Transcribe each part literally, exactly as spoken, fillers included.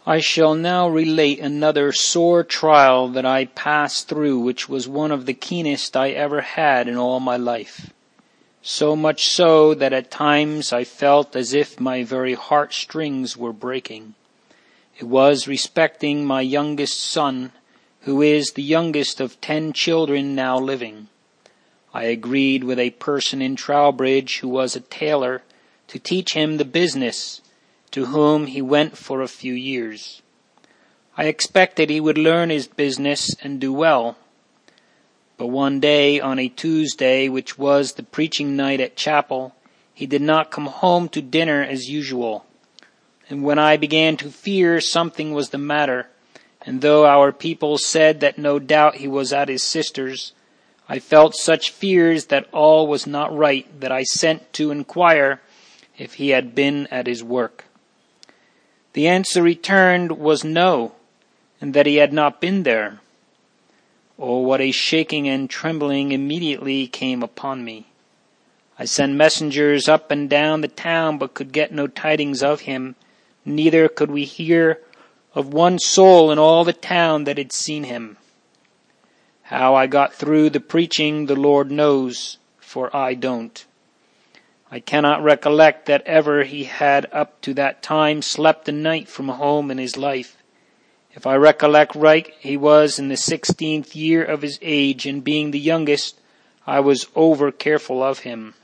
I shall now relate another sore trial that I passed through, which was one of the keenest I ever had in all my life. So much so that at times I felt as if my very heartstrings were breaking. It was respecting my youngest son, who is the youngest of ten children now living. I agreed with a person in Trowbridge who was a tailor to teach him the business, to whom he went for a few years. I expected he would learn his business and do well. But one day, on a Tuesday, which was the preaching night at chapel, he did not come home to dinner as usual. And when I began to fear something was the matter, and though our people said that no doubt he was at his sister's, I felt such fears that all was not right that I sent to inquire if he had been at his work. The answer returned was no, and that he had not been there. Oh, what a shaking and trembling immediately came upon me. I sent messengers up and down the town, but could get no tidings of him. Neither could we hear of one soul in all the town that had seen him. How I got through the preaching the Lord knows, for I don't. I cannot recollect that ever he had up to that time slept a night from home in his life. If I recollect right, he was in the sixteenth year of his age, and being the youngest, I was over careful of him.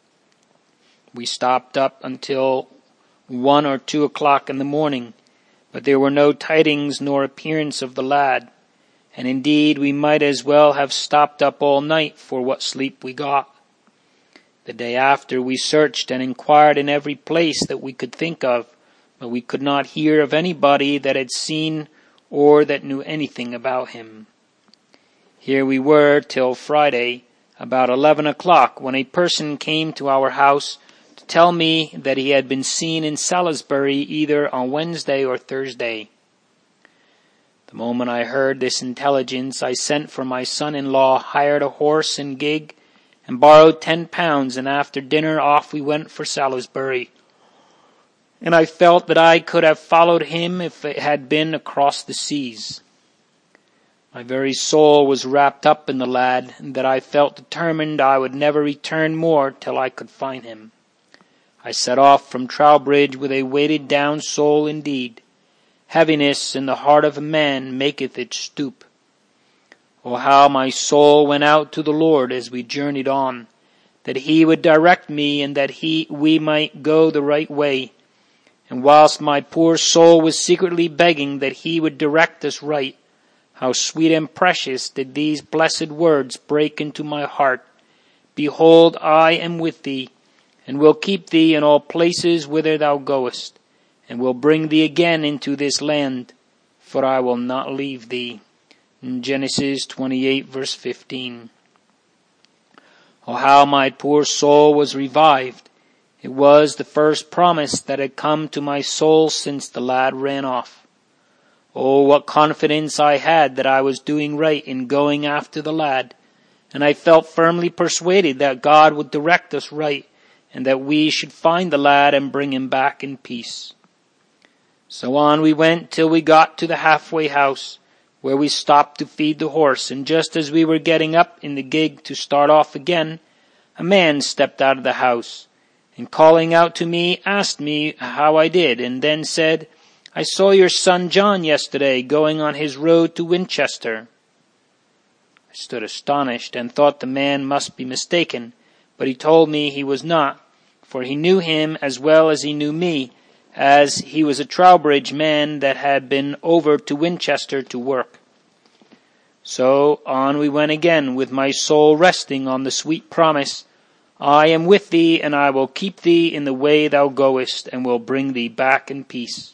We stopped up until one or two o'clock in the morning, but there were no tidings nor appearance of the lad, and indeed we might as well have stopped up all night for what sleep we got. The day after we searched and inquired in every place that we could think of, but we could not hear of anybody that had seen or that knew anything about him. Here we were till Friday, about eleven o'clock, when a person came to our house to tell me that he had been seen in Salisbury either on Wednesday or Thursday. The moment I heard this intelligence, I sent for my son-in-law, hired a horse and gig, and borrowed ten pounds, and after dinner off we went for Salisbury. And I felt that I could have followed him if it had been across the seas. My very soul was wrapped up in the lad, and that I felt determined I would never return more till I could find him. I set off from Trowbridge with a weighted down soul indeed. Heaviness in the heart of a man maketh it stoop. Oh, how my soul went out to the Lord as we journeyed on, that he would direct me and that he we might go the right way. And whilst my poor soul was secretly begging that he would direct us right, how sweet and precious did these blessed words break into my heart. Behold, I am with thee, and will keep thee in all places whither thou goest, and will bring thee again into this land, for I will not leave thee. In Genesis twenty-eight, verse fifteen. Oh, how my poor soul was revived. It was the first promise that had come to my soul since the lad ran off. Oh, what confidence I had that I was doing right in going after the lad, and I felt firmly persuaded that God would direct us right, and that we should find the lad and bring him back in peace. So on we went till we got to the halfway house, where we stopped to feed the horse, and just as we were getting up in the gig to start off again, a man stepped out of the house, and calling out to me, asked me how I did, and then said, I saw your son John yesterday going on his road to Winchester. I stood astonished and thought the man must be mistaken, but he told me he was not, for he knew him as well as he knew me, as he was a Trowbridge man that had been over to Winchester to work. So on we went again, with my soul resting on the sweet promise, I am with thee, and I will keep thee in the way thou goest, and will bring thee back in peace.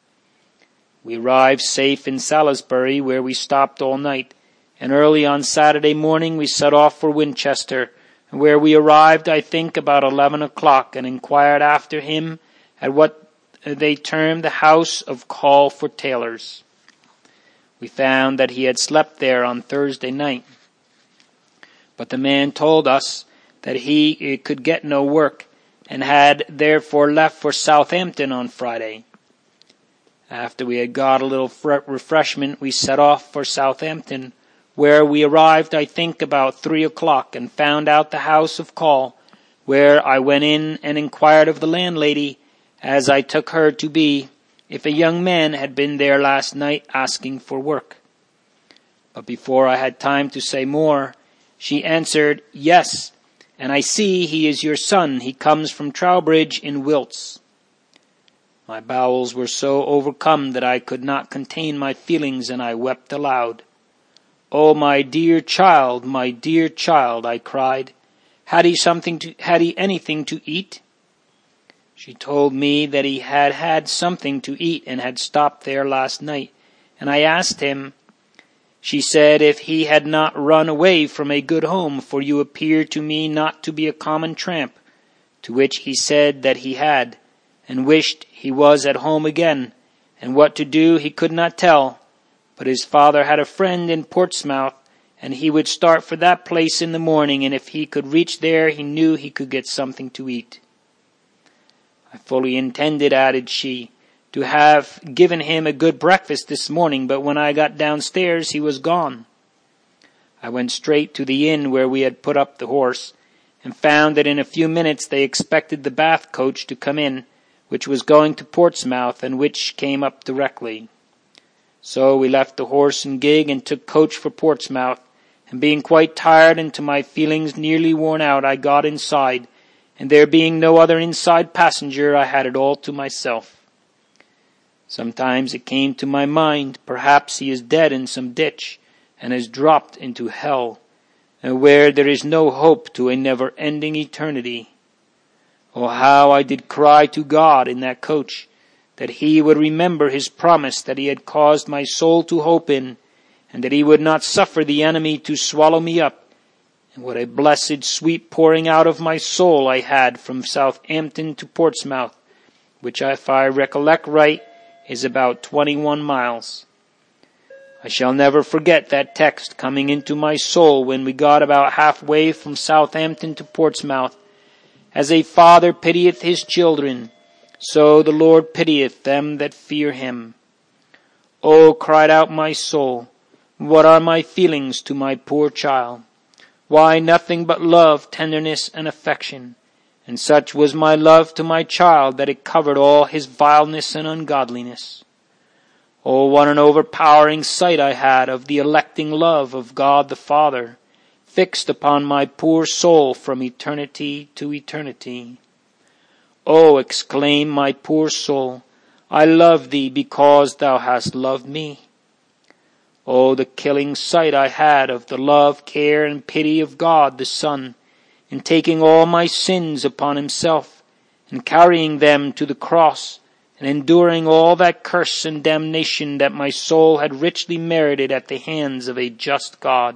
We arrived safe in Salisbury, where we stopped all night, and early on Saturday morning we set off for Winchester, where we arrived, I think, about eleven o'clock, and inquired after him at what they termed the house of call for tailors. We found that he had slept there on Thursday night, but the man told us that he could get no work, and had therefore left for Southampton on Friday. After we had got a little refreshment, we set off for Southampton, where we arrived, I think, about three o'clock, and found out the house of call, where I went in and inquired of the landlady, as I took her to be, if a young man had been there last night asking for work. But before I had time to say more, she answered, "Yes, and I see he is your son. He comes from Trowbridge in Wilts." My bowels were so overcome that I could not contain my feelings, and I wept aloud. "Oh, my dear child, my dear child," I cried. Had he something to, had he anything to eat? She told me that he had had something to eat and had stopped there last night, and I asked him, she said, if he had not run away from a good home, for you appear to me not to be a common tramp, to which he said that he had, and wished he was at home again, and what to do he could not tell, but his father had a friend in Portsmouth, and he would start for that place in the morning, and if he could reach there, he knew he could get something to eat. I fully intended, added she, to have given him a good breakfast this morning, but when I got downstairs, he was gone. I went straight to the inn where we had put up the horse, and found that in a few minutes they expected the Bath coach to come in, which was going to Portsmouth, and which came up directly. So we left the horse and gig and took coach for Portsmouth, and being quite tired and to my feelings nearly worn out, I got inside, and there being no other inside passenger, I had it all to myself. Sometimes it came to my mind, perhaps he is dead in some ditch, and has dropped into hell, and where there is no hope to a never-ending eternity. Oh, how I did cry to God in that coach, that he would remember his promise that he had caused my soul to hope in, and that he would not suffer the enemy to swallow me up. And what a blessed sweet pouring out of my soul I had from Southampton to Portsmouth, which, if I recollect right, is about twenty-one miles. I shall never forget that text coming into my soul when we got about halfway from Southampton to Portsmouth. As a father pitieth his children, so the Lord pitieth them that fear him. Oh, cried out my soul, what are my feelings to my poor child? Why, nothing but love, tenderness, and affection. And such was my love to my child that it covered all his vileness and ungodliness. Oh, what an overpowering sight I had of the electing love of God the Father, fixed upon my poor soul from eternity to eternity. Oh, exclaim my poor soul, I love thee because thou hast loved me. Oh, the killing sight I had of the love, care, and pity of God the Son, in taking all my sins upon himself, and carrying them to the cross, and enduring all that curse and damnation that my soul had richly merited at the hands of a just God.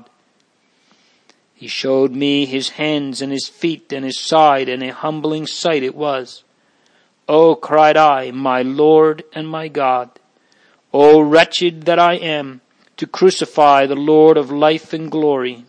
He showed me his hands and his feet and his side, and a humbling sight it was. Oh, cried I, my Lord and my God, oh, wretched that I am, to crucify the Lord of life and glory.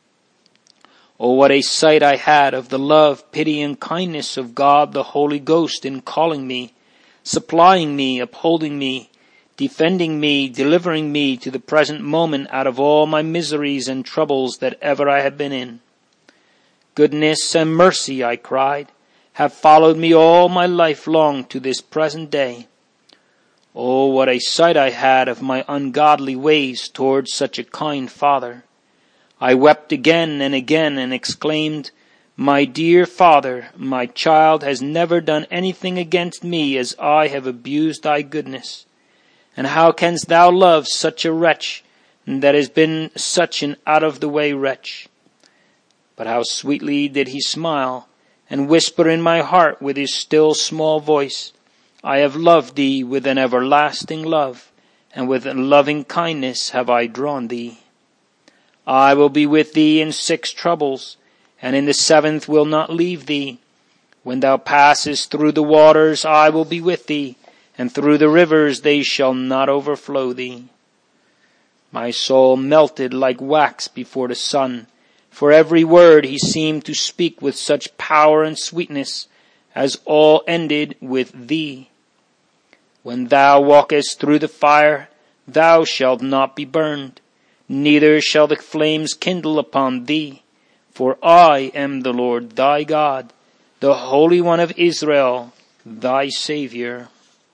Oh, what a sight I had of the love, pity, and kindness of God the Holy Ghost in calling me, supplying me, upholding me, defending me, delivering me to the present moment out of all my miseries and troubles that ever I have been in. Goodness and mercy, I cried, have followed me all my life long to this present day. Oh, what a sight I had of my ungodly ways towards such a kind Father. I wept again and again and exclaimed, My dear Father, my child has never done anything against me as I have abused thy goodness. And how canst thou love such a wretch that has been such an out-of-the-way wretch? But how sweetly did he smile and whisper in my heart with his still small voice, I have loved thee with an everlasting love, and with loving kindness have I drawn thee. I will be with thee in six troubles, and in the seventh will not leave thee. When thou passest through the waters, I will be with thee, and through the rivers they shall not overflow thee. My soul melted like wax before the sun. For every word he seemed to speak with such power and sweetness, as all ended with thee. When thou walkest through the fire, thou shalt not be burned, neither shall the flames kindle upon thee. For I am the Lord thy God, the Holy One of Israel, thy Savior.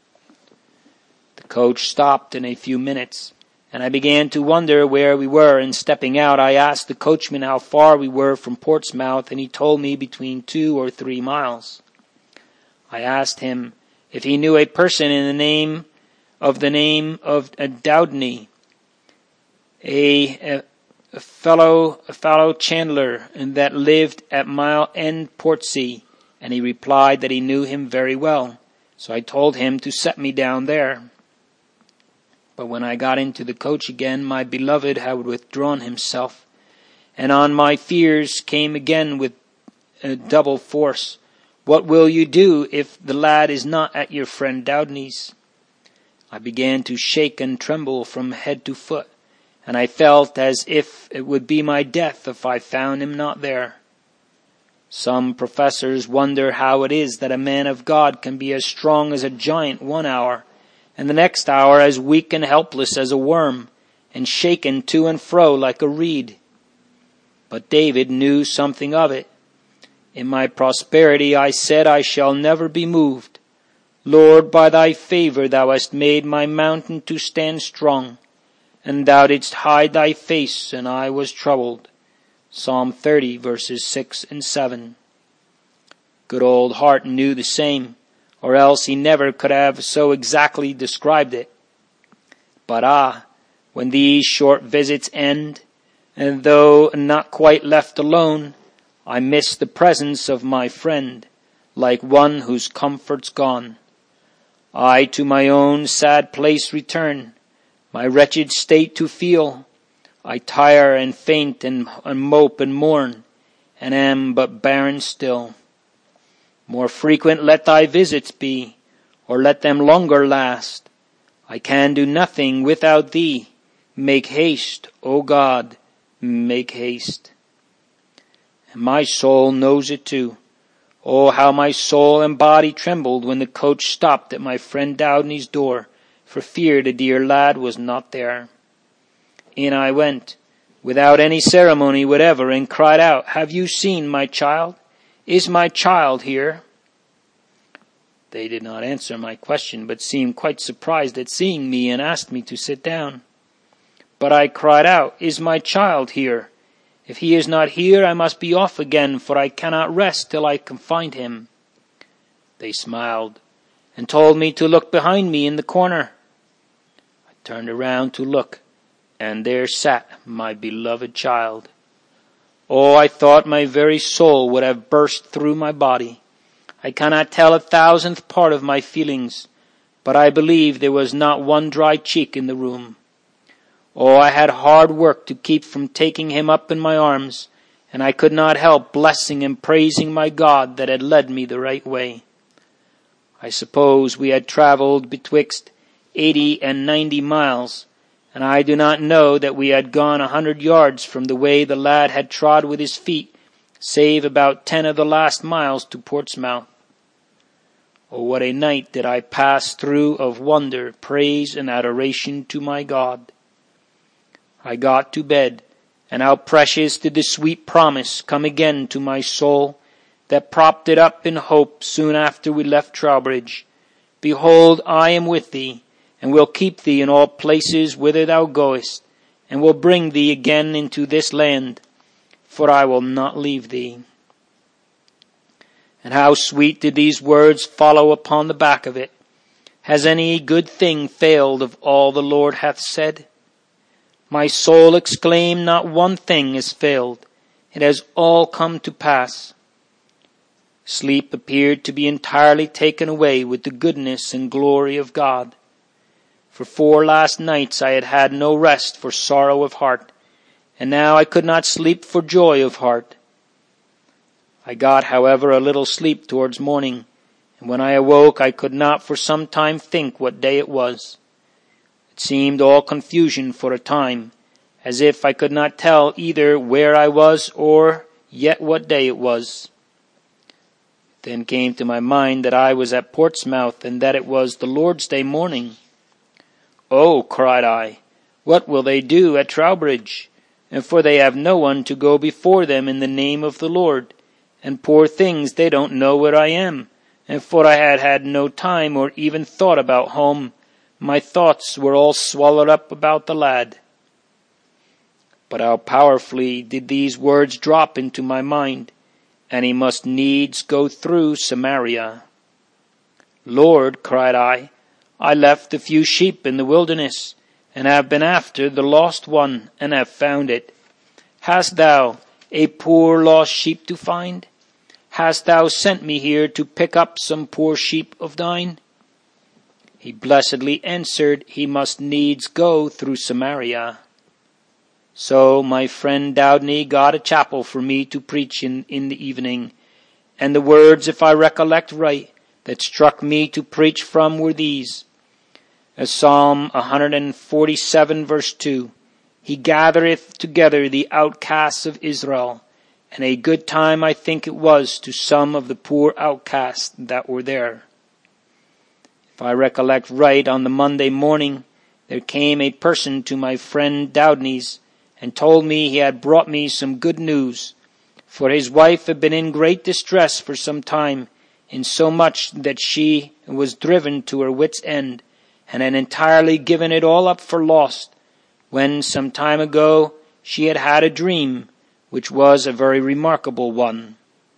The coach stopped in a few minutes, and I began to wonder where we were, and stepping out, I asked the coachman how far we were from Portsmouth, and he told me between two or three miles. I asked him if he knew a person in the name of the name of Doudney, a, a, a fellow a fellow chandler, and that lived at Mile End, Portsea, and he replied that he knew him very well. So I told him to set me down there. But when I got into the coach again, my beloved had withdrawn himself, and on my fears came again with a double force. What will you do if the lad is not at your friend Doudney's? I began to shake and tremble from head to foot, and I felt as if it would be my death if I found him not there. Some professors wonder how it is that a man of God can be as strong as a giant one hour, and the next hour as weak and helpless as a worm, and shaken to and fro like a reed. But David knew something of it. In my prosperity I said, I shall never be moved. Lord, by thy favor thou hast made my mountain to stand strong, and thou didst hide thy face, and I was troubled. Psalm thirty, verses six and seven. Good old Hart knew the same, or else he never could have so exactly described it. But ah, when these short visits end, and though not quite left alone, I miss the presence of my friend, like one whose comfort's gone. I to my own sad place return, my wretched state to feel. I tire and faint and, and mope and mourn, and am but barren still. More frequent let thy visits be, or let them longer last. I can do nothing without thee. Make haste, O God, make haste. And my soul knows it too. Oh, how my soul and body trembled when the coach stopped at my friend Doudney's door, for fear the dear lad was not there. In I went, without any ceremony whatever, and cried out, Have you seen my child? Is my child here? They did not answer my question, but seemed quite surprised at seeing me, and asked me to sit down. But I cried out, Is my child here? If he is not here, I must be off again, for I cannot rest till I can find him. They smiled, and told me to look behind me in the corner. I turned around to look, and there sat my beloved child. Oh, I thought my very soul would have burst through my body. I cannot tell a thousandth part of my feelings, but I believe there was not one dry cheek in the room. Oh, I had hard work to keep from taking him up in my arms, and I could not help blessing and praising my God that had led me the right way. I suppose we had traveled betwixt eighty and ninety miles, and I do not know that we had gone a hundred yards from the way the lad had trod with his feet, save about ten of the last miles to Portsmouth. Oh, what a night did I pass through of wonder, praise, and adoration to my God. I got to bed, and how precious did the sweet promise come again to my soul that propped it up in hope soon after we left Trowbridge. Behold, I am with thee, and will keep thee in all places whither thou goest, and will bring thee again into this land, for I will not leave thee. And how sweet did these words follow upon the back of it. Has any good thing failed of all the Lord hath said? My soul exclaimed, not one thing has failed. It has all come to pass. Sleep appeared to be entirely taken away with the goodness and glory of God. For four last nights I had had no rest for sorrow of heart, and now I could not sleep for joy of heart. I got, however, a little sleep towards morning, and when I awoke I could not for some time think what day it was. It seemed all confusion for a time, as if I could not tell either where I was or yet what day it was. Then came to my mind that I was at Portsmouth, and that it was the Lord's Day morning. "Oh," cried I, "what will they do at Trowbridge? And for they have no one to go before them in the name of the Lord. And poor things, they don't know where I am. And for I had had no time or even thought about home. My thoughts were all swallowed up about the lad." But how powerfully did these words drop into my mind, and he must needs go through Samaria. "Lord," cried I, "I left a few sheep in the wilderness, and have been after the lost one, and have found it. Hast thou a poor lost sheep to find? Hast thou sent me here to pick up some poor sheep of thine?" He blessedly answered, he must needs go through Samaria. So my friend Doudney got a chapel for me to preach in in the evening, and the words, if I recollect right, that struck me to preach from were these. As Psalm one forty-seven verse two, "He gathereth together the outcasts of Israel," and a good time I think it was to some of the poor outcasts that were there. If I recollect right, on the Monday morning there came a person to my friend Doudney's, and told me he had brought me some good news, for his wife had been in great distress for some time, insomuch that she was driven to her wit's end, and had entirely given it all up for lost, when some time ago she had had a dream, which was a very remarkable one.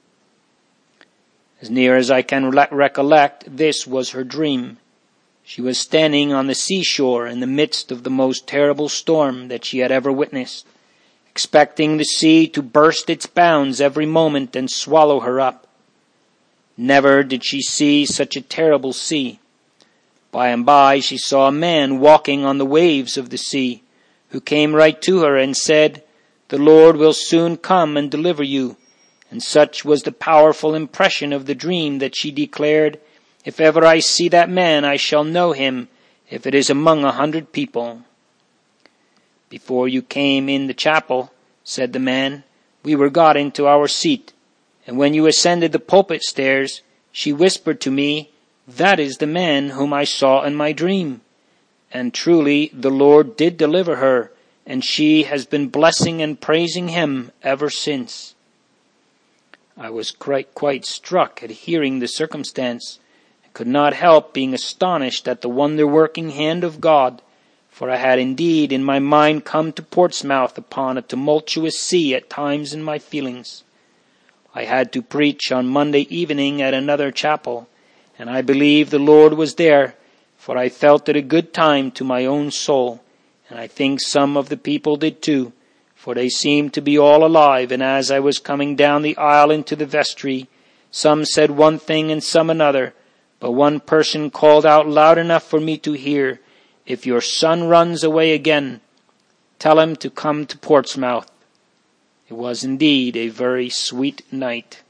As near as I can re- recollect, this was her dream. She was standing on the seashore in the midst of the most terrible storm that she had ever witnessed, expecting the sea to burst its bounds every moment and swallow her up. Never did she see such a terrible sea. By and by she saw a man walking on the waves of the sea, who came right to her and said, "The Lord will soon come and deliver you." And such was the powerful impression of the dream that she declared, "If ever I see that man, I shall know him, if it is among a hundred people." "Before you came in the chapel," said the man, "we were got into our seat, and when you ascended the pulpit stairs, she whispered to me, 'That is the man whom I saw in my dream.' And truly the Lord did deliver her, and she has been blessing and praising him ever since." I was quite, quite struck at hearing the circumstance, and could not help being astonished at the wonder-working hand of God, for I had indeed in my mind come to Portsmouth upon a tumultuous sea at times in my feelings. I had to preach on Monday evening at another chapel, and I believe the Lord was there, for I felt it a good time to my own soul, and I think some of the people did too, for they seemed to be all alive, and as I was coming down the aisle into the vestry, some said one thing and some another, but one person called out loud enough for me to hear, "If your son runs away again, tell him to come to Portsmouth." It was indeed a very sweet night.